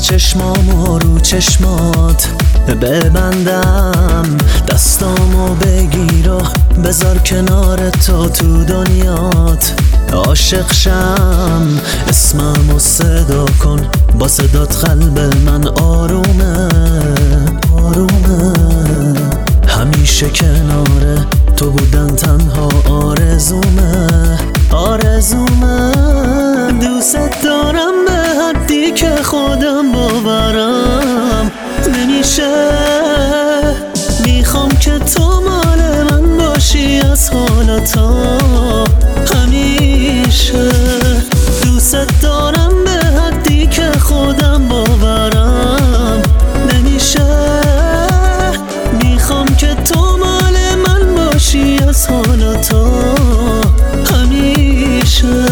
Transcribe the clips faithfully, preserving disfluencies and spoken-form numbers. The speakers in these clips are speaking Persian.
چشمامو رو چشمات ببندم، دستامو بگیر و بذار کنار تو تو دنیات. عاشق شم اسممو صدا کن، با صدات قلب من آرومه آرومه. همیشه کنار تو بودن تنها آرزومه آرزومه. دوست دارم به حدی که خودم باورم نمیشه. میخوام که تو مال من باشی از حالا تا همیشه. دوست دارم به حدی که خودم باورم نمیشه. میخوام که تو مال من باشی از حالا تا همیشه.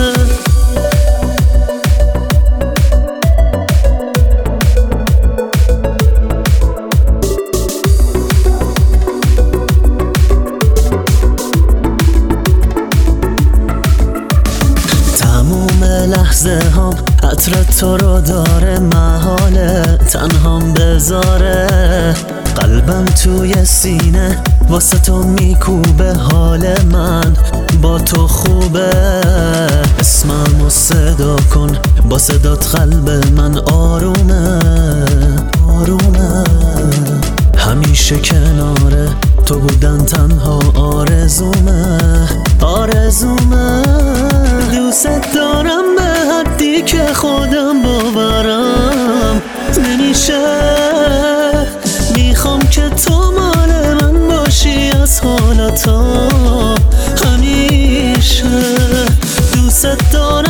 لحظه هم عطر تو رو داره، محاله تنهام بذاره. قلبم توی سینه واسه تو میکوبه، حال من با تو خوبه. اسممو صدا کن، با صدات قلب من آرومه آرومه. همیشه کنار تو بودن تنها آرزومه آرزومه. دوست دارم به حدی که خودم باورم نمیشه. میخوام که تو مال من باشی از حالا تا همیشه. دوست دارم